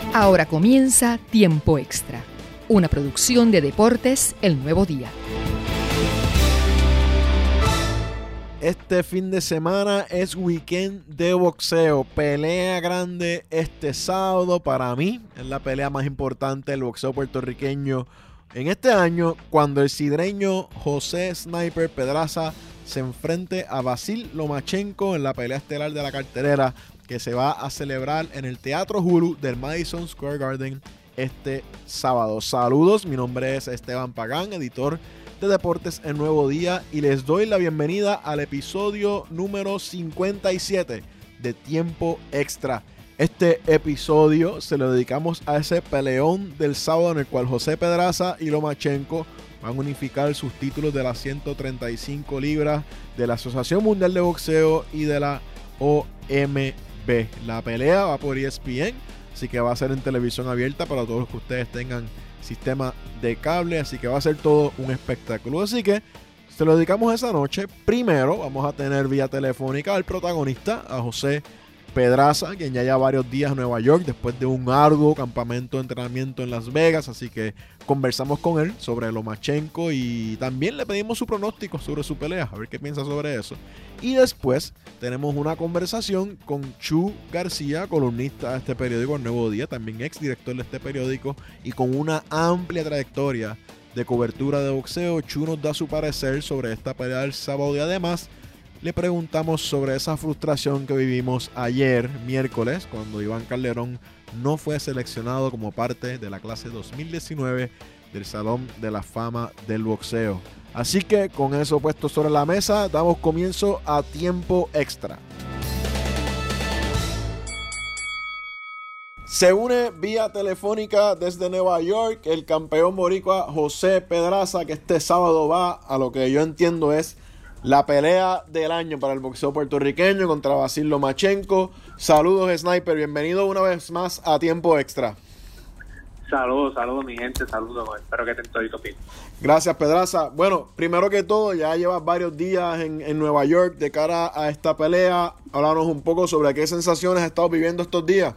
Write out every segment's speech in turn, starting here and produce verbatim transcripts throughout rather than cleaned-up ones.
Ahora comienza Tiempo Extra, una producción de Deportes El Nuevo Día. Este fin de semana es weekend de boxeo, pelea grande este sábado. Para mí es la pelea más importante del boxeo puertorriqueño en este año, cuando el sidreño José Sniper Pedraza se enfrente a Vasil Lomachenko en la pelea estelar de la cartelera, que se va a celebrar en el Teatro Hulu del Madison Square Garden este sábado. Saludos, mi nombre es Esteban Pagán, editor de Deportes El Nuevo Día, y les doy la bienvenida al episodio número cincuenta y siete de Tiempo Extra. Este episodio se lo dedicamos a ese peleón del sábado en el cual José Pedraza y Lomachenko van a unificar sus títulos de las ciento treinta y cinco libras de la Asociación Mundial de Boxeo y de la O M B. La pelea va por E S P N, así que va a ser en televisión abierta para todos los que ustedes tengan sistema de cable, así que va a ser todo un espectáculo. Así que se lo dedicamos esa noche. Primero vamos a tener vía telefónica al protagonista, a José Pedraza, quien ya lleva varios días en Nueva York después de un arduo campamento de entrenamiento en Las Vegas, así que conversamos con él sobre Lomachenko y también le pedimos su pronóstico sobre su pelea, a ver qué piensa sobre eso. Y después tenemos una conversación con Chu García, columnista de este periódico El Nuevo Día, también ex director de este periódico y con una amplia trayectoria de cobertura de boxeo. Chu nos da su parecer sobre esta pelea del sábado y además le preguntamos sobre esa frustración que vivimos ayer, miércoles, cuando Iván Calderón no fue seleccionado como parte de la clase dos mil diecinueve del Salón de la Fama del Boxeo. Así que con eso puesto sobre la mesa, damos comienzo a Tiempo Extra. Se une vía telefónica desde Nueva York el campeón boricua José Pedraza, que este sábado va a lo que yo entiendo es la pelea del año para el boxeo puertorriqueño contra Vasil Lomachenko. Saludos, Sniper, bienvenido una vez más a Tiempo Extra. Saludos, saludos mi gente, saludos, espero que estén todos bien. Gracias, Pedraza. Bueno, primero que todo, ya llevas varios días en, en Nueva York de cara a esta pelea. Háblanos un poco sobre qué sensaciones has estado viviendo estos días.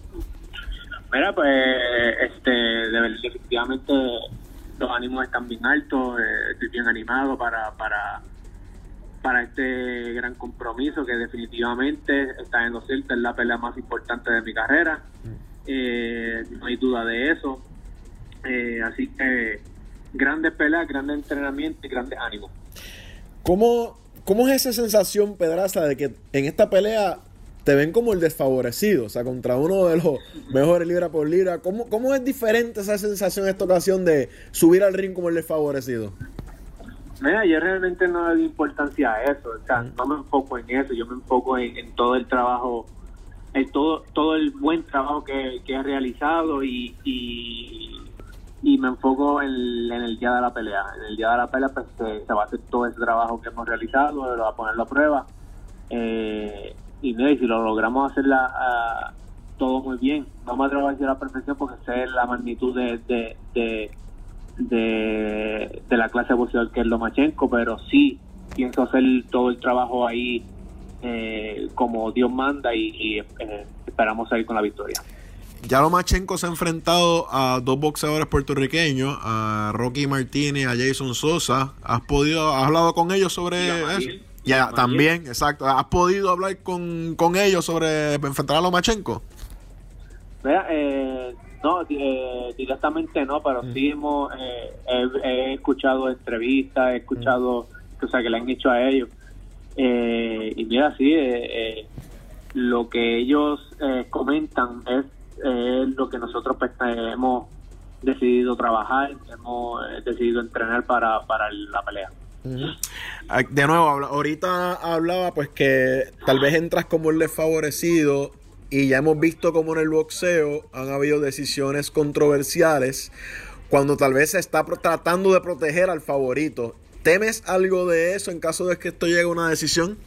Mira, pues, este, definitivamente los ánimos están bien altos, eh, estoy bien animado para, para, para este gran compromiso que definitivamente está en lo cierto, es la pelea más importante de mi carrera. Eh, no hay duda de eso, eh, así que grandes peleas, grandes entrenamientos y grandes ánimos. ¿Cómo, ¿Cómo es esa sensación, Pedraza, de que en esta pelea te ven como el desfavorecido, o sea, contra uno de los mejores libra por libra? ¿Cómo, cómo es diferente esa sensación en esta ocasión de subir al ring como el desfavorecido? Mira, yo realmente no le doy importancia a eso, o sea, no me enfoco en eso, yo me enfoco en, en todo el trabajo, el todo todo el buen trabajo que, que he realizado y, y y me enfoco en, en el día de la pelea. En el día de la pelea pues se, se va a hacer todo ese trabajo que hemos realizado, lo va a ponerlo a prueba, eh, y mira, y si lo logramos hacer la, uh, todo muy bien, vamos a trabajar a la perfección porque sé la magnitud de de, de de de la clase de boxeador que es Lomachenko, pero sí pienso hacer todo el trabajo ahí Eh, como Dios manda y, y eh, esperamos salir con la victoria. Ya Lomachenko se ha enfrentado a dos boxeadores puertorriqueños, a Rocky Martínez y a Jason Sosa. ¿Has podido, has hablado con ellos sobre eso? Ya, también, exacto. ¿Has podido hablar con, con ellos sobre enfrentar a Lomachenko? Vea, eh, no, eh, directamente no, pero mm. sí hemos, eh, he, he escuchado entrevistas, he escuchado mm. o sea, que le han hecho a ellos. Eh, y mira, sí, eh, eh, lo que ellos eh, comentan es eh, lo que nosotros pues, eh, hemos decidido trabajar, hemos eh, decidido entrenar para, para la pelea. De nuevo, ahorita hablaba pues que tal vez entras como el desfavorecido y ya hemos visto como en el boxeo han habido decisiones controversiales cuando tal vez se está tratando de proteger al favorito. ¿Temes algo de eso en caso de que esto llegue a una decisión?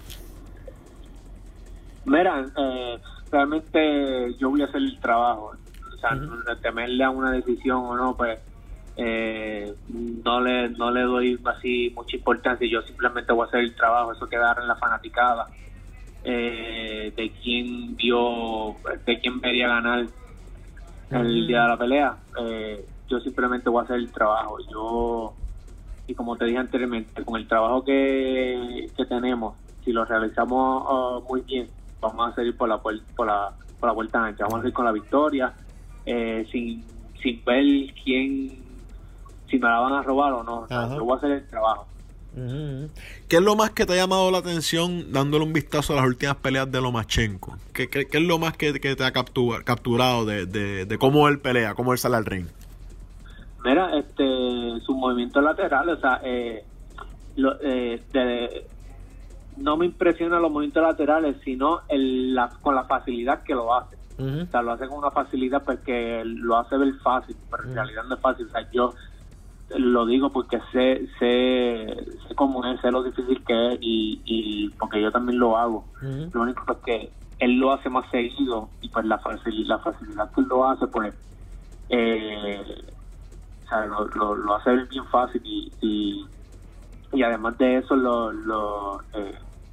Mira, eh, realmente yo voy a hacer el trabajo. O sea, uh-huh. temerle a una decisión o no, pues eh, no le no le doy así mucha importancia. Yo simplemente voy a hacer el trabajo. Eso quedará en la fanaticada eh, de quién vio, de quién vería ganar el día de la pelea. Eh, yo simplemente voy a hacer el trabajo. Yo, y como te dije anteriormente, con el trabajo que, que tenemos, si lo realizamos uh, muy bien, vamos a salir por la, por la, por la vuelta ancha, vamos a salir con la victoria, eh, sin, sin ver quién, si me la van a robar o no. Ajá. Yo voy a hacer el trabajo. Uh-huh. ¿Qué es lo más que te ha llamado la atención dándole un vistazo a las últimas peleas de Lomachenko? ¿Qué, qué, qué es lo más que, que te ha captura, capturado de, de, de cómo él pelea, cómo él sale al ring? Mira, este, sus movimientos laterales, o sea, eh, lo, eh, de, no me impresionan los movimientos laterales, sino el, la, con la facilidad que lo hace. Uh-huh. O sea, lo hace con una facilidad porque lo hace ver fácil, pero en uh-huh. realidad no es fácil. O sea, yo lo digo porque sé sé, sé cómo es, sé lo difícil que es y, y porque yo también lo hago. Uh-huh. Lo único es que él lo hace más seguido y pues la facilidad, la facilidad que él lo hace, pues eh, o sea, lo, lo, lo hace ver bien fácil y, y, y además de eso lo, lo eh,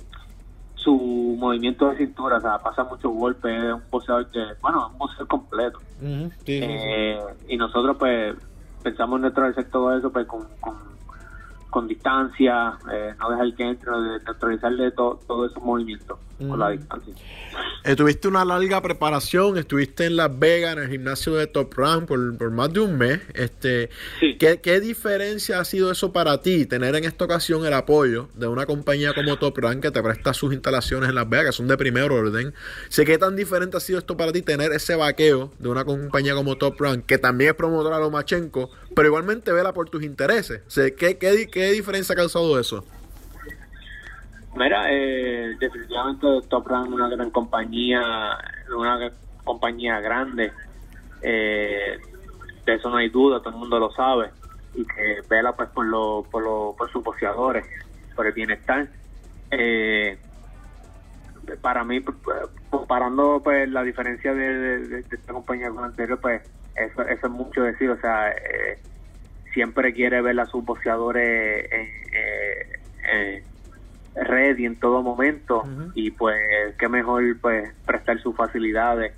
su movimiento de cintura, o sea, pasa muchos golpes, es un boxeador que, bueno, es un boxeador completo. Uh-huh. Sí, eh, sí, sí. Y nosotros pues pensamos neutralizar todo eso pues con, con, con distancia, eh, no dejar que entre, neutralizarle todo, todos esos movimientos uh-huh. con la distancia. Eh, tuviste una larga preparación, estuviste en Las Vegas en el gimnasio de Top Rank por, por más de un mes. Este, sí. ¿qué, ¿Qué diferencia ha sido eso para ti, tener en esta ocasión el apoyo de una compañía como Top Rank que te presta sus instalaciones en Las Vegas, que son de primer orden? Sé qué tan diferente ha sido esto para ti, tener ese vaqueo de una compañía como Top Rank, que también es promotora de Lomachenko, pero igualmente vela por tus intereses. O sea, ¿qué, qué, ¿Qué diferencia ha causado eso? Mira, eh, definitivamente Top Rank es una gran compañía, una compañía grande, eh, de eso no hay duda, todo el mundo lo sabe, y que vela pues por, lo, por, lo, por sus boxeadores, por el bienestar. Eh, para mí, comparando pues la diferencia de, de, de esta compañía con la anterior, pues eso, eso es mucho decir, o sea, eh, siempre quiere ver a sus boxeadores en, eh, eh, ready en todo momento. Uh-huh. Y pues qué mejor pues prestar sus facilidades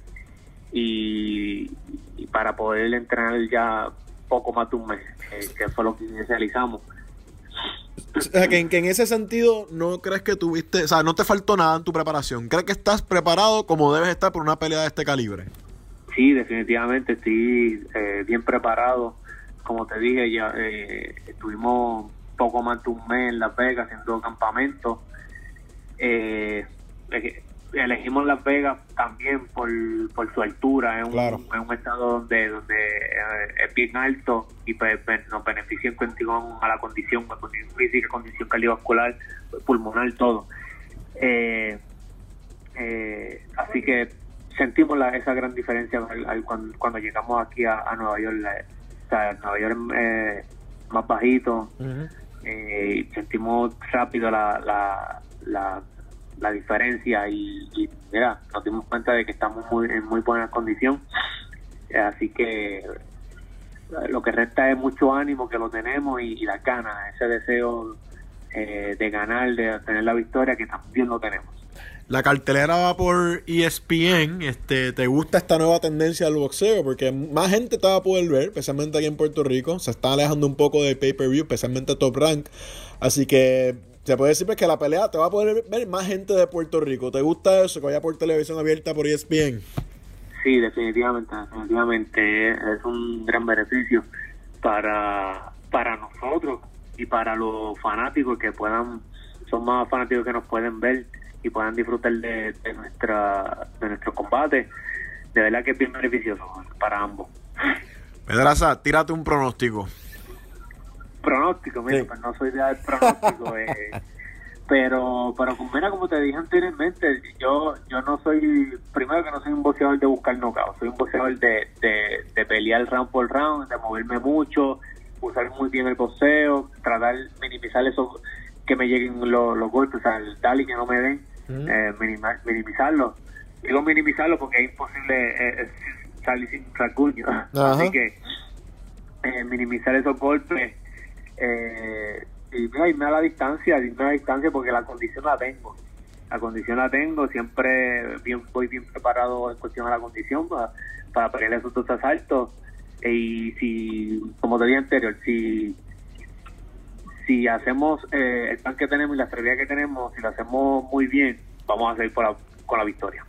y, y para poder entrenar ya poco más de un mes, eh, que fue lo que inicializamos. O sea, que en, que en ese sentido no crees que tuviste, o sea, no te faltó nada en tu preparación. ¿Crees que estás preparado como debes estar por una pelea de este calibre? Sí, definitivamente estoy eh, bien preparado. Como te dije, ya eh, estuvimos poco más de un mes en Las Vegas haciendo campamentos. Eh, elegimos Las Vegas también por, por su altura, es un, claro. es un estado donde donde es bien alto y pues, nos beneficia en cuestión a la condición, a condición física, condición cardiovascular, pulmonar, todo. Eh, eh, así que sentimos la, esa gran diferencia al, al, cuando, cuando llegamos aquí a, a Nueva York. La, o sea, Nueva York es eh, más bajito. Uh-huh. Eh, sentimos rápido la la, la, la diferencia y, y mira, nos dimos cuenta de que estamos muy en muy buena condición, eh, así que lo que resta es mucho ánimo, que lo tenemos, y, y las ganas, ese deseo eh, de ganar, de tener la victoria, que también lo tenemos. La cartelera va por E S P N. Este, ¿te gusta esta nueva tendencia del boxeo? Porque más gente te va a poder ver, especialmente aquí en Puerto Rico. Se está alejando un poco del pay-per-view, especialmente Top Rank. Así que se puede decir pues, que la pelea te va a poder ver más gente de Puerto Rico. ¿Te gusta eso, que vaya por televisión abierta por E S P N? Sí, definitivamente. Definitivamente es un gran beneficio para, para nosotros y para los fanáticos que puedan, son más fanáticos que nos pueden ver y puedan disfrutar de, de nuestra de nuestro combate. De verdad que es bien beneficioso para ambos. Pedraza, tírate un pronóstico. Pronóstico, mira, sí. Pues no soy de dar pronóstico, eh, pero pero mira, como te dije anteriormente, yo yo no soy, primero que no soy un boxeador de buscar knockout, soy un boxeador de, de, de pelear round por round, de moverme mucho, usar muy bien el boxeo, tratar de minimizar eso, que me lleguen los, los golpes, o sea, el tal y que no me den, uh-huh. eh, minimizar, minimizarlo. Digo minimizarlo porque es imposible eh, salir sin rasguño. Uh-huh. Así que eh, minimizar esos golpes, eh, y mira, irme a la distancia, irme a la distancia porque la condición la tengo. la condición la tengo, siempre bien voy bien preparado en cuestión a la condición para, para pelear esos dos asaltos. Y si, como te dije anterior, si si hacemos eh, el plan que tenemos y la estrategia que tenemos, si lo hacemos muy bien, vamos a seguir por la, con la victoria.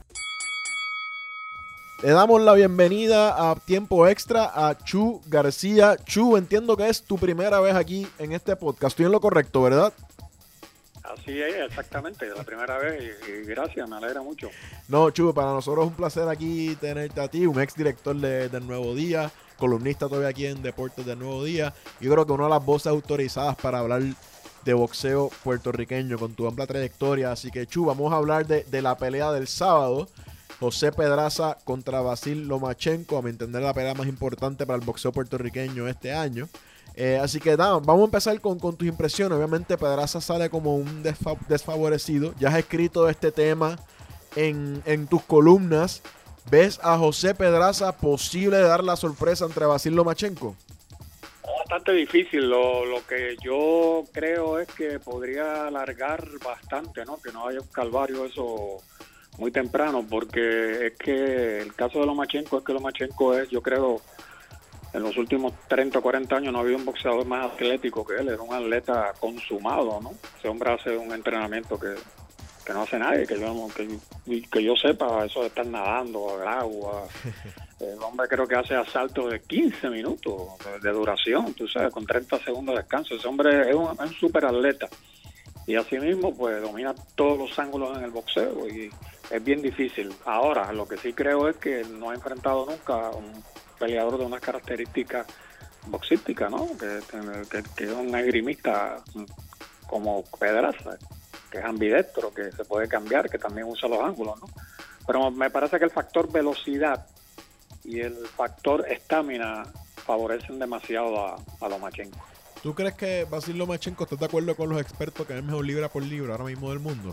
Le damos la bienvenida a Tiempo Extra a Chu García. Chu, entiendo que es tu primera vez aquí en este podcast. Estoy en lo correcto, ¿verdad? Así es, exactamente, la primera vez y, y gracias, me alegra mucho. No, Chu, para nosotros es un placer aquí tenerte a ti, un ex director de, del Nuevo Día, columnista todavía aquí en Deportes del Nuevo Día. Yo creo que una de las voces autorizadas para hablar de boxeo puertorriqueño con tu amplia trayectoria. Así que, Chu, vamos a hablar de, de la pelea del sábado. José Pedraza contra Vasil Lomachenko, a mi entender la pelea más importante para el boxeo puertorriqueño este año. Eh, así que nada, vamos a empezar con, con tus impresiones. Obviamente Pedraza sale como un desfa desfavorecido. Ya has escrito este tema en, en tus columnas. ¿Ves a José Pedraza posible de dar la sorpresa entre Vasil Lomachenko? Bastante difícil, lo, lo que yo creo es que podría alargar bastante, ¿no? Que no haya un calvario eso muy temprano, porque es que el caso de Lomachenko es que Lomachenko es, yo creo, en los últimos treinta o cuarenta años no ha habido un boxeador más atlético que él, era un atleta consumado, ¿no? Ese hombre hace un entrenamiento que, que no hace nadie, que yo, que, que yo sepa, eso de estar nadando, el agua. El hombre creo que hace asaltos de quince minutos de duración, tú sabes, con treinta segundos de descanso. Ese hombre es un, es un super atleta. Y asimismo, pues, domina todos los ángulos en el boxeo y es bien difícil. Ahora, lo que sí creo es que no ha enfrentado nunca a un peleador de unas características boxísticas, ¿no? Que, que, que es un esgrimista como Pedraza, que es ambidestro, que se puede cambiar, que también usa los ángulos, ¿no? Pero me parece que el factor velocidad y el factor estamina favorecen demasiado a, a Lomachenko. ¿Tú crees que Vasil Lomachenko está de acuerdo con los expertos que es el mejor libra por libra ahora mismo del mundo?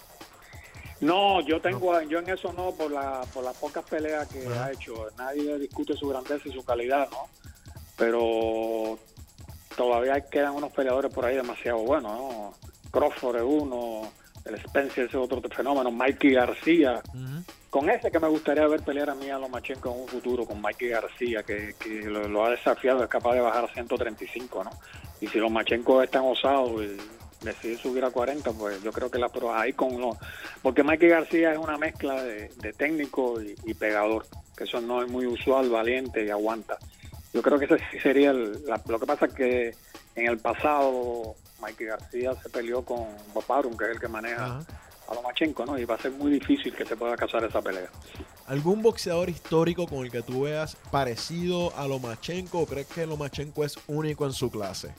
No, yo tengo, no. yo en eso no, por la por las pocas peleas que Ajá. ha hecho. Nadie discute su grandeza y su calidad, ¿no? Pero todavía quedan unos peleadores por ahí demasiado buenos, ¿no? Crawford es uno, el Spencer es otro fenómeno, Mikey García. Uh-huh. Con ese que me gustaría ver pelear a mí a Lomachenko en un futuro, con Mikey García, que, que lo, lo ha desafiado, es capaz de bajar a ciento treinta y cinco, ¿no? Y si Lomachenko es tan osado y decide subir a cuarenta, pues yo creo que la prueba ahí con los... Porque Mikey García es una mezcla de, de técnico y, y pegador, que eso no es muy usual, valiente y aguanta. Yo creo que ese sí sería el... La, lo que pasa es que en el pasado Mikey García se peleó con Bob Arum, que es el que maneja... Uh-huh. a Lomachenko, ¿no? Y va a ser muy difícil que se pueda casar esa pelea. ¿Algún boxeador histórico con el que tú veas parecido a Lomachenko o crees que Lomachenko es único en su clase?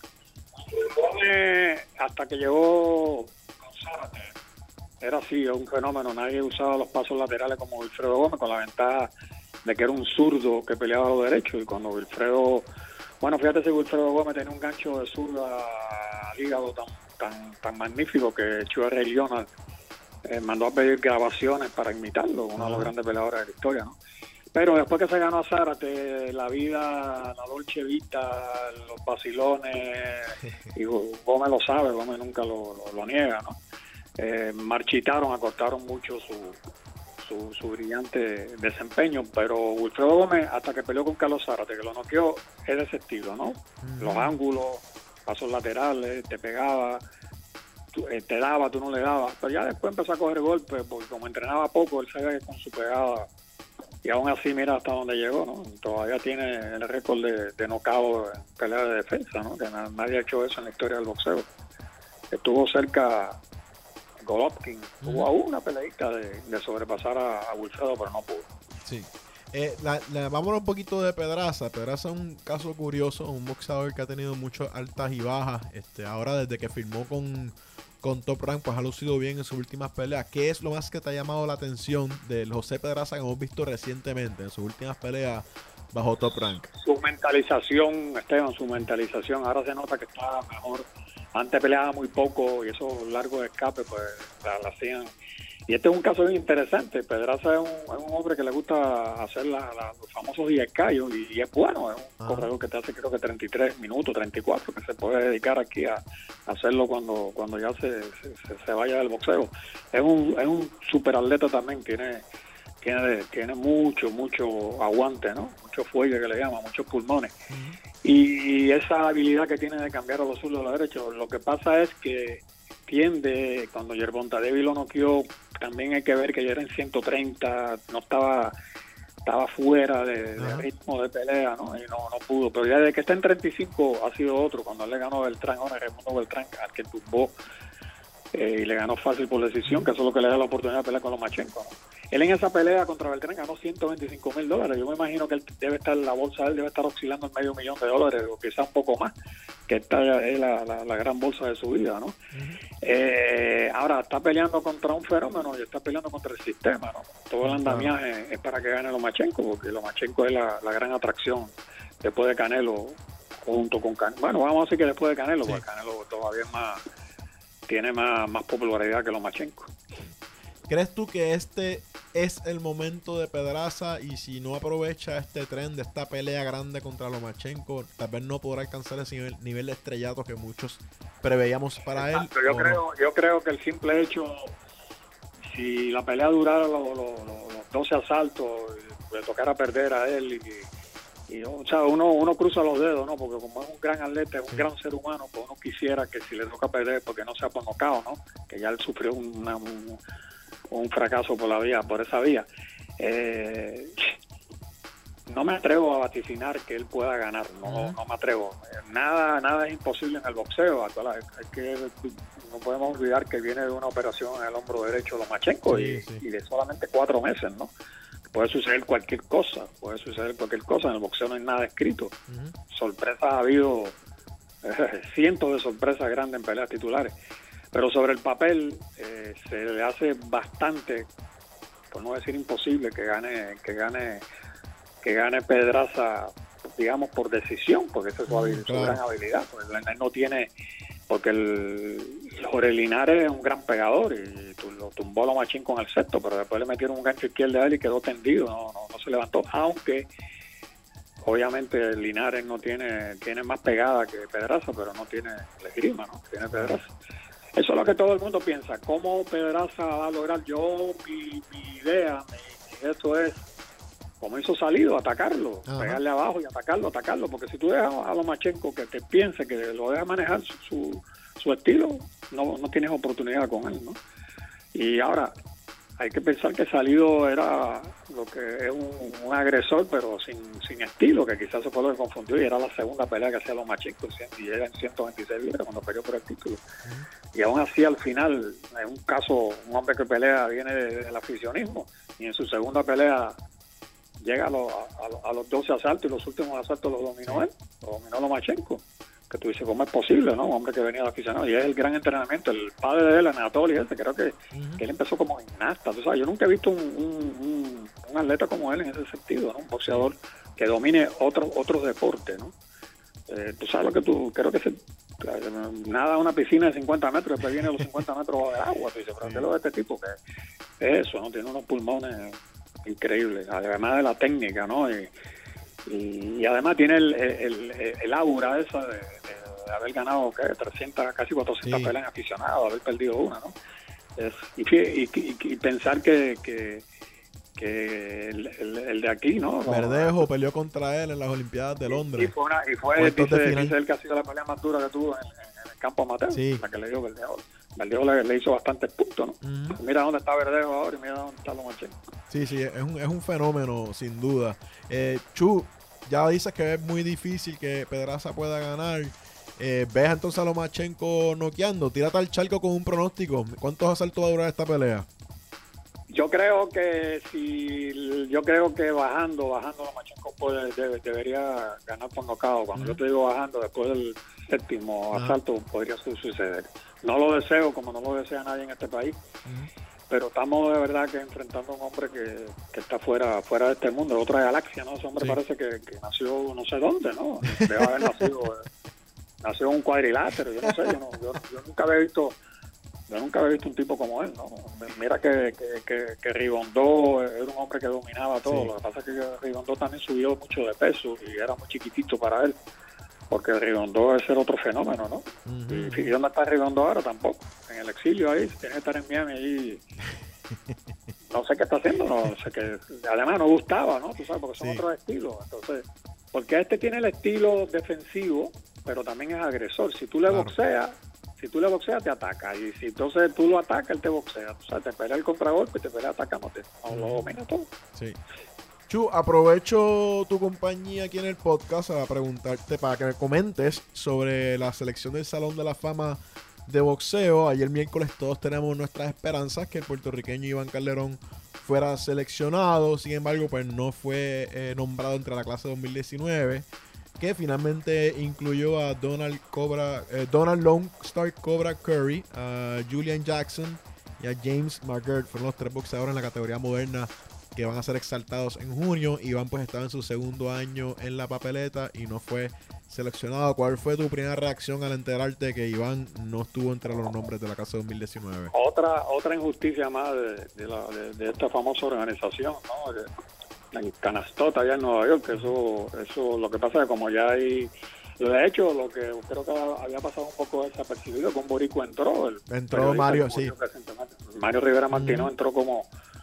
Hasta que llegó Zárate, era así, un fenómeno. Nadie usaba los pasos laterales como Wilfredo Gómez, con la ventaja de que era un zurdo que peleaba a los derechos. Y cuando Wilfredo, bueno, fíjate si Wilfredo Gómez tenía un gancho de zurda al hígado tan tan tan magnífico que Chuy Regional eh, mandó a pedir grabaciones para imitarlo, uno de los grandes peleadores de la historia, ¿no? Pero después que se ganó a Zárate, la vida, la Dolce Vita, los vacilones, y Gómez lo sabe, Gómez nunca lo, lo, lo niega, ¿no? Eh, marchitaron, acortaron mucho su, su, su brillante desempeño, pero Wilfredo Gómez, hasta que peleó con Carlos Zárate, que lo noqueó, es de ese estilo, ¿no? Uh-huh. Los ángulos, pasos laterales, te pegaba, tú, eh, te daba, tú no le dabas, pero ya después empezó a coger golpes, porque como entrenaba poco, él sabía que con su pegada, y aún así mira hasta dónde llegó, ¿no? Todavía tiene el récord de, de knockout en pelea de defensa, ¿no? Que na, nadie ha hecho eso en la historia del boxeo. Estuvo cerca Golovkin, tuvo uh-huh. una peleita de, de sobrepasar a, a Wilfredo, pero no pudo. Sí. Eh, la, la, vámonos un poquito de Pedraza. Pedraza es un caso curioso, un boxeador que ha tenido muchas altas y bajas. Este, ahora desde que firmó con, con Top Rank, pues ha lucido bien en sus últimas peleas. ¿Qué es lo más que te ha llamado la atención del José Pedraza que hemos visto recientemente en sus últimas peleas bajo Top Rank? Su mentalización, Esteban, su mentalización. Ahora se nota que está mejor. Antes peleaba muy poco y esos largos escapes pues la, la hacían Y este es un caso bien interesante. Pedraza es un, es un hombre que le gusta hacer la, la, los famosos diez callos y, y es bueno, es un ah. corredor que te hace creo que treinta y tres minutos, treinta y cuatro, que se puede dedicar aquí a, a hacerlo cuando cuando ya se, se, se vaya del boxeo. Es un es un superatleta también, tiene tiene tiene mucho, mucho aguante, ¿no? Mucho fuelle que le llama, muchos pulmones. Uh-huh. Y esa habilidad que tiene de cambiar a los zurdos a los derechos. Lo que pasa es que tiende, cuando Gervonta Davis lo noqueó, también hay que ver que ya era en ciento treinta, no estaba estaba fuera de, de ritmo de pelea, ¿no? Y no, no pudo, pero ya desde que está en treinta y cinco ha sido otro, cuando él le ganó a Beltrán, ahora Raimundo Beltrán, al que tumbó eh, y le ganó fácil por decisión, que eso es lo que le da la oportunidad de pelear con Lomachenko, ¿no? Él en esa pelea contra Beltrán ganó ciento veinticinco mil dólares. Yo me imagino que él debe estar, la bolsa de él debe estar oscilando en medio millón de dólares, o quizás un poco más, que esta es la, la, la gran bolsa de su vida, ¿no? Uh-huh. Eh, ahora está peleando contra un fenómeno y está peleando contra el sistema, ¿no? Todo el andamiaje uh-huh. es para que gane Lomachenko, porque Lomachenko es la, la gran atracción después de Canelo, junto con Canelo. Bueno, vamos a decir que después de Canelo, sí. Porque Canelo todavía es más, tiene más, más popularidad que Lomachenko. ¿Crees tú que este es el momento de Pedraza y si no aprovecha este tren de esta pelea grande contra Lomachenko, tal vez no podrá alcanzar ese nivel, nivel de estrellato que muchos preveíamos para Exacto, él? Yo creo, no? yo creo que el simple hecho, si la pelea durara los, los, los doce asaltos, le tocara perder a él y, y o sea, uno, uno cruza los dedos, ¿no? Porque como es un gran atleta, es un sí. gran ser humano, pues uno quisiera que si le toca perder, porque no sea por nocaut, ¿no? Que ya él sufrió una, un un fracaso por la vía, por esa vía. Eh, no me atrevo a vaticinar que él pueda ganar, no, uh-huh. no me atrevo. Nada, nada es imposible en el boxeo. Hay que, no podemos olvidar que viene de una operación en el hombro derecho de Lomachenko sí, y, sí. y de solamente cuatro meses, ¿no? Puede suceder cualquier cosa, puede suceder cualquier cosa. En el boxeo no hay nada escrito. Uh-huh. Sorpresas ha habido, eh, cientos de sorpresas grandes en peleas titulares. Pero sobre el papel eh, se le hace bastante, por no decir imposible, que gane que gane que gane Pedraza, digamos, por decisión, porque esa es su, habil- claro. su gran habilidad. Pues él no tiene, porque el Jorge Linares es un gran pegador y lo tumbó a Lomachenko con el sexto, pero después le metieron un gancho izquierdo a él y quedó tendido, no, no, no se levantó, aunque obviamente Linares no tiene tiene más pegada que Pedraza, pero no tiene la esgrima, ¿no? Tiene Pedraza. Eso es lo que todo el mundo piensa. ¿Cómo Pedraza va a lograr? Yo, mi, mi idea, mi, mi esto es, como hizo Salido, atacarlo, Ajá. pegarle abajo y atacarlo, atacarlo. Porque si tú dejas a Lomachenko que te piense, que lo deja manejar su, su, su estilo, no, no tienes oportunidad con él, ¿no? Y ahora, hay que pensar que Salido era lo que es un, un agresor, pero sin, sin estilo, que quizás se fue lo que confundió, y era la segunda pelea que hacía Lomachenko, y era en ciento veintiséis libras cuando peleó por el título. Uh-huh. Y aún así, al final, en un caso, un hombre que pelea viene del aficionismo, y en su segunda pelea llega a, lo, a, a los doce asaltos, y los últimos asaltos los dominó él, los dominó Lomachenko. Que tú dices, ¿cómo es posible, no? Un hombre que venía de aficionado, y es el gran entrenamiento, el padre de él, Anatoly, ese, creo que, uh-huh. que él empezó como gimnasta, tú sabes, yo nunca he visto un, un, un, un atleta como él en ese sentido, ¿no? Un boxeador que domine otros otros deportes, ¿no? Eh, tú sabes lo que tú, creo que se, nada, una piscina de cincuenta metros, después viene los cincuenta metros de agua, tú dices, pero ¿qué es lo de este tipo? Que eso, ¿no? Tiene unos pulmones increíbles, además de la técnica, ¿no? Y, Y, y además tiene el, el, el, el aura esa de, de haber ganado ¿qué? trescientas, casi cuatrocientas sí. peleas aficionados, haber perdido una, ¿no? Es, y, y, y, y pensar que, que, que el, el, el de aquí, ¿no? Verdejo peleó contra él en las Olimpiadas de Londres. Y, y fue, una, y fue dice, dice él que ha sido la pelea más dura que tuvo en, en el campo amateur, sí. la que le dio Verdejo. Verdejo le, le hizo bastantes puntos, ¿no? Uh-huh. Mira dónde está Verdejo ahora y mira dónde está Lomachenko. Sí, sí, es un, es un fenómeno, sin duda. Eh, Chu, ya dices que es muy difícil que Pedraza pueda ganar. Eh, ¿Ves entonces a Lomachenko noqueando? Tírate al charco con un pronóstico. ¿Cuántos asaltos va a durar esta pelea? Yo creo que si yo creo que bajando, bajando Lomachenko puede, debe, debería ganar por nocaut. Cuando uh-huh. yo te digo bajando, después del séptimo uh-huh. asalto podría suceder. No lo deseo, como no lo desea nadie en este país. Uh-huh. Pero estamos de verdad que enfrentando a un hombre que, que está fuera fuera de este mundo, de otra galaxia, ¿no? Ese hombre sí. parece que, que nació no sé dónde, ¿no? Debe haber nacido, eh, nació en un cuadrilátero, yo no sé, yo, no, yo, yo nunca había visto Yo nunca había visto un tipo como él, ¿no? Mira que, que, que, que Rigondeaux era un hombre que dominaba todo. Sí. Lo que pasa es que Rigondeaux también subió mucho de peso y era muy chiquitito para él. Porque Rigondeaux es el otro fenómeno, ¿no? Uh-huh. ¿Y, y dónde está Rigondeaux ahora? Tampoco. En el exilio ahí, tiene que estar en Miami ahí. No sé qué está haciendo, no sé qué. Además no gustaba, ¿no? Tú sabes, porque son sí. otros estilos. Entonces, porque este tiene el estilo defensivo, pero también es agresor. Si tú le claro. boxeas, si tú le boxeas, te ataca. Y si entonces tú lo atacas, él te boxea. O sea, te pelea el contragolpe y te pelea atacándote. No, lo domina todo. Sí. Chu, aprovecho tu compañía aquí en el podcast a preguntarte, para que me comentes sobre la selección del Salón de la Fama de boxeo. Ayer miércoles todos tenemos nuestras esperanzas que el puertorriqueño Iván Calderón fuera seleccionado. Sin embargo, pues no fue eh, nombrado entre la clase dos mil diecinueve, que finalmente incluyó a Donald Cobra, eh, Donald Lone Star Cobra Curry, a Julian Jackson y a James McGirt. Fueron los tres boxeadores en la categoría moderna que van a ser exaltados en junio. Iván pues estaba en su segundo año en la papeleta y no fue seleccionado. ¿Cuál fue tu primera reacción al enterarte de que Iván no estuvo entre los nombres de la clase dos mil diecinueve? Otra otra injusticia más de, de, la, de, de esta famosa organización, ¿no? De, en Canastota allá en Nueva York, que eso, eso lo que pasa es que como ya hay, de hecho lo que creo que había pasado un poco desapercibido, con Boricua entró, el entró Mario, sí. Mario Rivera Martínez mm. entró como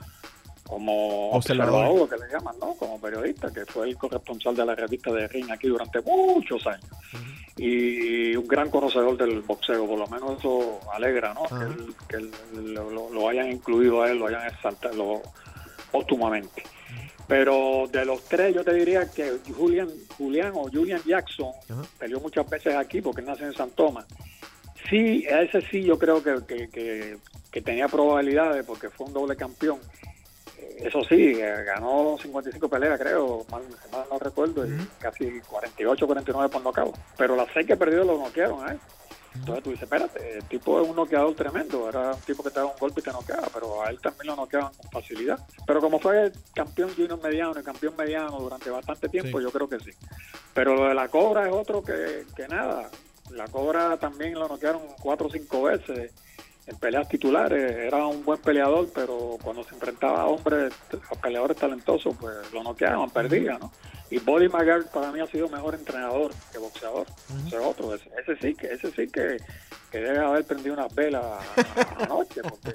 como observador, observador, que le llaman, ¿no? Como periodista, que fue el corresponsal de la revista de Ring aquí durante muchos años. Uh-huh. Y un gran conocedor del boxeo, por lo menos eso alegra, ¿no? Uh-huh. Que, él, que él, lo, lo, lo hayan incluido a él, lo hayan exaltado póstumamente. Uh-huh. Pero de los tres yo te diría que Julian, Julian o Julian Jackson uh-huh. peleó muchas veces aquí porque él nació en San Tomás. Sí, a ese sí yo creo que, que, que, que tenía probabilidades porque fue un doble campeón. Eso sí, ganó cincuenta y cinco peleas, creo, mal, mal no recuerdo, uh-huh. y casi cuarenta y ocho, cuarenta y nueve por nocaut. Pero las seis que perdió lo noquearon, ¿eh? Uh-huh. Entonces tú dices, espérate, el tipo es un noqueador tremendo, era un tipo que te daba un golpe y te noqueaba, pero a él también lo noqueaban con facilidad. Pero como fue campeón junior mediano y campeón mediano durante bastante tiempo, sí. yo creo que sí. Pero lo de la Cobra es otro que, que nada, la Cobra también lo noquearon cuatro o cinco veces. En peleas titulares, era un buen peleador, pero cuando se enfrentaba a hombres, a peleadores talentosos, pues lo noqueaban, perdía, ¿no? Y Buddy McGirt para mí ha sido mejor entrenador que boxeador. Uh-huh. Ese otro, ese, ese sí que ese sí que, que debe haber prendido unas velas anoche, porque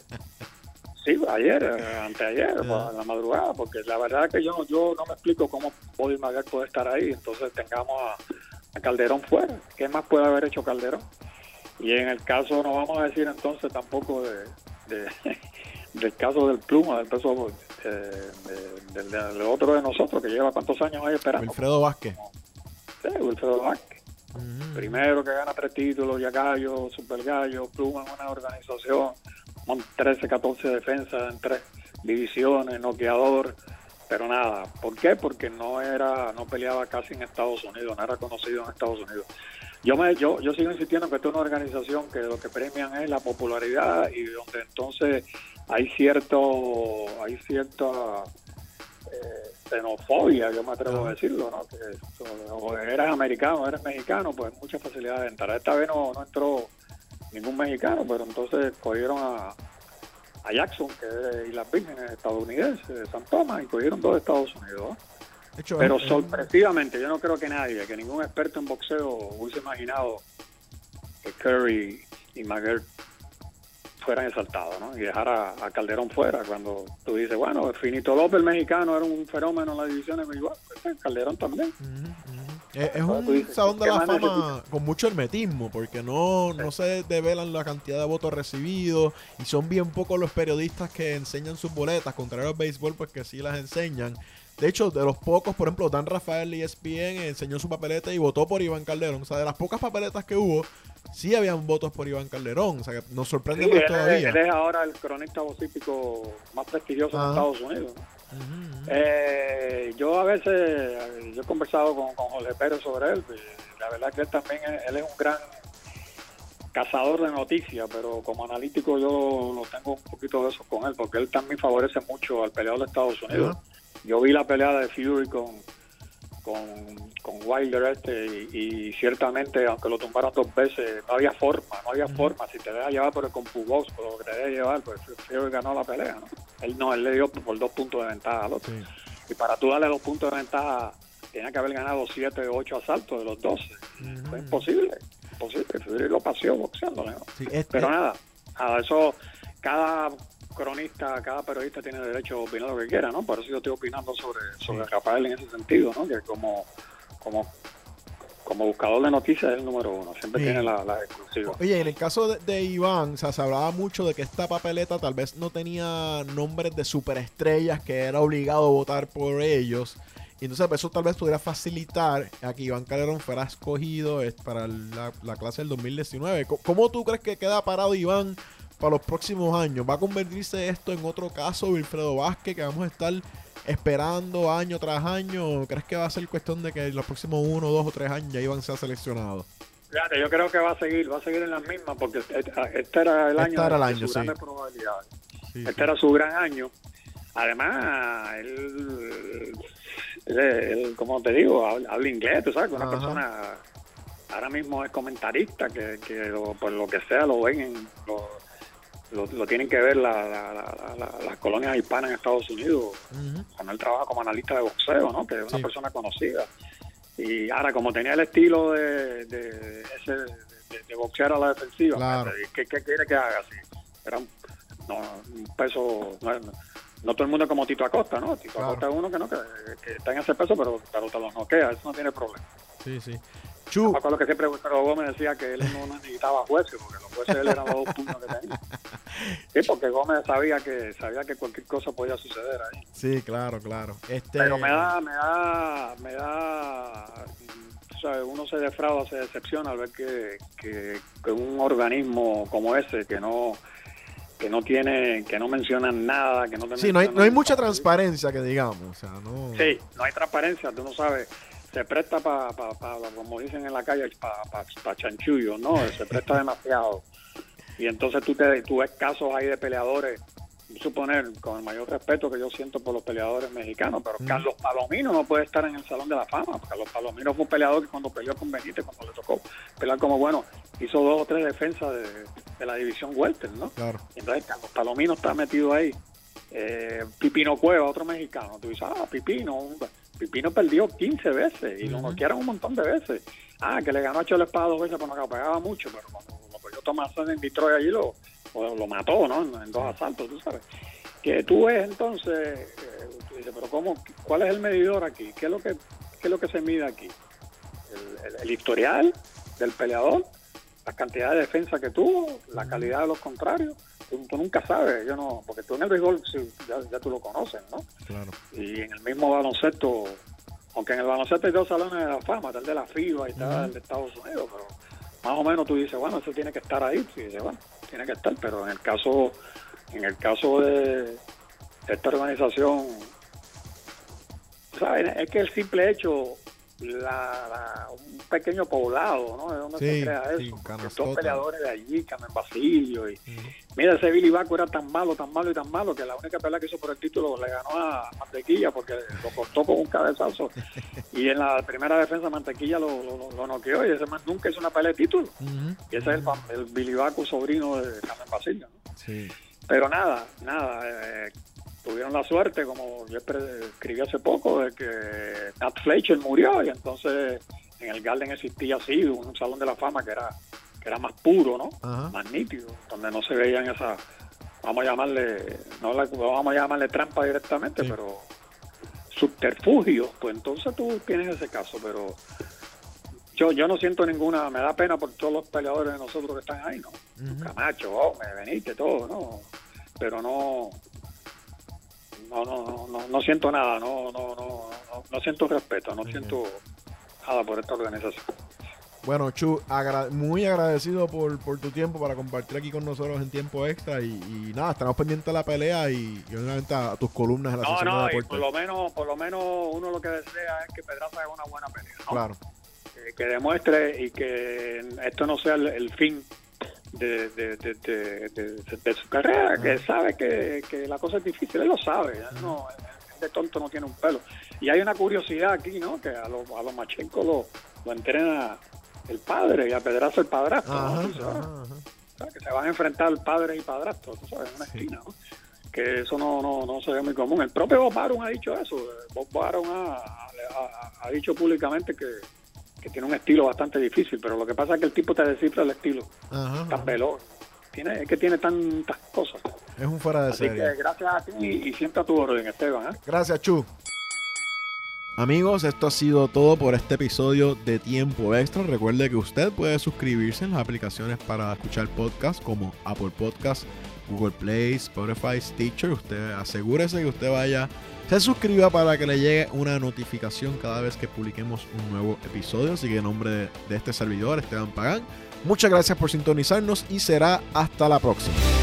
sí, ayer, anteayer, uh-huh. pues, en la madrugada, porque la verdad es que yo, yo no me explico cómo Buddy McGirt puede estar ahí, entonces tengamos a, a Calderón fuera. ¿Qué más puede haber hecho Calderón? Y en el caso, no vamos a decir entonces tampoco de, de del caso del Pluma, del peso eh, de, de, de, de otro de nosotros que lleva cuántos años ahí esperando. Wilfredo Vázquez. Sí, Wilfredo Vázquez. Uh-huh. Primero que gana tres títulos, ya Gallo, Super Gallo, Pluma en una organización, con trece, catorce defensas en tres divisiones, noqueador, pero nada. ¿Por qué? Porque no era, no peleaba casi en Estados Unidos, no era conocido en Estados Unidos. Yo me yo yo sigo insistiendo que esto es una organización que lo que premian es la popularidad y donde entonces hay cierto hay cierta eh, xenofobia, yo me atrevo a decirlo, ¿no? Que o eres americano, eres mexicano, pues mucha facilidad de entrar. Esta vez no, no entró ningún mexicano, pero entonces cogieron a, a Jackson, que es de Islas Vírgenes estadounidenses, de San Tomás, y cogieron dos de Estados Unidos, ¿no? Hecho, pero eh, sorpresivamente, yo no creo que nadie, que ningún experto en boxeo hubiese imaginado que Curry y McGirt fueran exaltados, ¿no? Y dejar a, a Calderón fuera cuando tú dices, bueno, Finito López, el mexicano, era un fenómeno en las divisiones, igual, pues, Calderón también. Uh-huh, uh-huh. Es, es un dices, salón de la fama con mucho hermetismo, porque no, sí. no se develan la cantidad de votos recibidos y son bien pocos los periodistas que enseñan sus boletas, contrario al béisbol, pues que sí las enseñan. De hecho, de los pocos, por ejemplo, Dan Rafael de E S P N enseñó su papeleta y votó por Iván Calderón. O sea, de las pocas papeletas que hubo, sí habían votos por Iván Calderón. O sea, que nos sorprende sí, más él, todavía. Él es ahora el cronista vocípico más prestigioso ah. en Estados Unidos, ¿no? Uh-huh, uh-huh. Eh, yo a veces, yo he conversado con, con Jorge Pérez sobre él. La verdad que él también es, él es un gran cazador de noticias, pero como analítico yo lo tengo un poquito de eso con él, porque él también favorece mucho al peleador de Estados Unidos. Uh-huh. Yo vi la pelea de Fury con, con, con Wilder este y, y ciertamente aunque lo tumbaron dos veces no había forma, no había uh-huh. forma, si te dejas llevar por el CompuBox, por lo que te dejas llevar, pues Fury ganó la pelea, ¿no? Él no, él le dio por dos puntos de ventaja al otro. Sí. Y para tú darle dos puntos de ventaja tenía que haber ganado siete o ocho asaltos de los doce. Uh-huh. Fue imposible, imposible. Fury lo paseó boxeando, ¿no? Sí, este... Pero nada, nada, eso cada cronista, cada periodista tiene derecho a opinar lo que quiera, ¿no? Por eso yo estoy opinando sobre, sobre Rafael en ese sentido, ¿no? Que como como como buscador de noticias es el número uno, siempre sí. tiene la, la exclusiva. Oye, en el caso de, de Iván, o sea, se hablaba mucho de que esta papeleta tal vez no tenía nombres de superestrellas que era obligado a votar por ellos, y entonces eso tal vez pudiera facilitar a que Iván Calderón fuera escogido para la, la clase del dos mil diecinueve. ¿Cómo tú crees que queda parado Iván para los próximos años? ¿Va a convertirse esto en otro caso Wilfredo Vázquez que vamos a estar esperando año tras año? ¿Crees que va a ser cuestión de que en los próximos uno, dos o tres años ya Iván sea seleccionado? Fíjate, yo creo que va a seguir, va a seguir en las mismas porque este, este era el año, este era el de año sus sí. grandes probabilidades. Sí, este sí. era su gran año. Además, él, él, él como te digo, habla, habla inglés, tú sabes, que una Ajá. persona ahora mismo es comentarista, que, que lo, por lo que sea lo ven en... Lo, Lo, lo tienen que ver la, la, la, la, las colonias hispanas en Estados Unidos. Uh-huh. Cuando él trabaja como analista de boxeo, ¿no? Que es una sí. persona conocida. Y ahora, como tenía el estilo de, de, ese, de, de boxear a la defensiva, claro. ¿qué, ¿qué quiere que haga? Sí, era un, no, un peso... No, no todo el mundo es como Tito Acosta, ¿no? Tito claro. Acosta es uno que no que, que está en ese peso, pero, pero te lo noquea. Eso no tiene problema. Sí, sí. Chu. Me acuerdo que siempre Gustavo Gómez decía que él no necesitaba jueces, porque los jueces de él eran los dos puntos que tenía. Sí, porque Gómez sabía que sabía que cualquier cosa podía suceder ahí. Sí, claro, claro. Este... Pero me da, me da, me da, o sea, uno se defrauda, se decepciona al ver que, que, que un organismo como ese, que no que no tiene, que no mencionan nada, que no te sí, no hay, no hay mucha transparencia, que digamos, o sea, no. Sí, no hay transparencia, tú no sabes. Se presta para, pa, pa, pa, como dicen en la calle, para pa, pa chanchullo, ¿no? Se presta demasiado. Y entonces tú, te, tú ves casos ahí de peleadores, suponer, con el mayor respeto que yo siento por los peleadores mexicanos, pero mm. Carlos Palomino no puede estar en el Salón de la Fama. Carlos Palomino fue un peleador que cuando peleó con Benítez, cuando le tocó pelear como bueno, hizo dos o tres defensas de, de la división welter, ¿no? Claro. Y entonces Carlos Palomino está metido ahí. Eh, Pipino Cueva, otro mexicano. Tú dices, ah, Pipino, un... Pipino perdió quince veces y uh-huh. lo noquearon un montón de veces. Ah, que le ganó a Cholo Espada dos veces porque no pegaba mucho, pero cuando lo perdió Tomazón en Detroit allí lo, lo, lo mató, ¿no? En, en dos asaltos, tú sabes. Que tú ves entonces, eh, tú dices, pero ¿cómo? ¿Cuál es el medidor aquí? ¿Qué es lo que, qué es lo que se mide aquí? El, el, el historial del peleador, la cantidad de defensa que tuvo, la calidad de los contrarios. Tú, tú nunca sabes, yo no, porque tú en el béisbol sí, ya, ya tú lo conoces, ¿no? Claro. Y en el mismo baloncesto, aunque en el baloncesto hay dos salones de la fama, está el de la FIBA y está uh-huh. el de Estados Unidos, pero más o menos tú dices, bueno, eso tiene que estar ahí, tú dices, bueno, tiene que estar, pero en el caso, en el caso de, de esta organización, ¿sabes? Es que el simple hecho, la, la, un pequeño poblado, ¿no? ¿De dónde sí, se crea sí, eso? Dos peleadores de allí, Carmen Basilio y uh-huh. mira, ese Billy Baco era tan malo, tan malo y tan malo que la única pelea que hizo por el título le ganó a Mantequilla porque lo cortó con un cabezazo y en la primera defensa Mantequilla lo, lo, lo noqueó y ese man nunca hizo una pelea de título uh-huh. y ese es el, el Billy Baco sobrino de Carmen Basilio, ¿no? Sí. Pero nada, nada eh, tuvieron la suerte, como yo escribí hace poco, de que Nat Fletcher murió y entonces en el Garden existía así un salón de la fama que era que era más puro, ¿no? Ajá. Más nítido, donde no se veían esas, vamos a llamarle, no la, vamos a llamarle trampa directamente, sí. pero subterfugios, pues entonces tú tienes ese caso, pero yo yo no siento ninguna, me da pena por todos los peleadores de nosotros que están ahí, ¿no? Uh-huh. Camacho, Gómez, Benítez, todo, ¿no? Pero no no no no no siento nada, no no no no, no siento respeto, no uh-huh. siento nada por esta organización. Bueno, Chu, agra- muy agradecido por, por tu tiempo para compartir aquí con nosotros en tiempo extra y, y nada, estamos pendientes de la pelea y, y obviamente a, a tus columnas en la no, sección no, de deporte. por lo menos, por lo menos uno lo que desea es que Pedraza haga una buena pelea, ¿no? Claro. Que, que demuestre y que esto no sea el, el fin de, de, de, de, de, de, de su carrera, uh-huh. que sabe que, que la cosa es difícil, él lo sabe, uh-huh. no, de tonto no tiene un pelo. Y hay una curiosidad aquí, ¿no? Que a los a los Lomachenko lo, lo entrena el padre y a Pedrazo el padrastro. Ajá, ¿no? ajá, ajá. O sea, que se van a enfrentar padre y padrastro, tú sabes, en una Sí. esquina, ¿no? Que eso no, no, no se ve muy común. El propio Bob Arum ha dicho eso. Bob Arum ha, ha, ha dicho públicamente que, que tiene un estilo bastante difícil, pero lo que pasa es que el tipo te descifra el estilo. Ajá, Tan ajá. veloz. Tiene, es que tiene tantas cosas. Es un fuera de Así serie. que gracias a ti y siempre a tu orden, Esteban. ¿eh? Gracias, Chu. Amigos, esto ha sido todo por este episodio de Tiempo Extra. Recuerde que usted puede suscribirse en las aplicaciones para escuchar podcasts como Apple Podcasts, Google Play, Spotify, Stitcher. Usted asegúrese que usted vaya, se suscriba para que le llegue una notificación cada vez que publiquemos un nuevo episodio. Así que en nombre de, de este servidor, Esteban Pagán, muchas gracias por sintonizarnos y será hasta la próxima.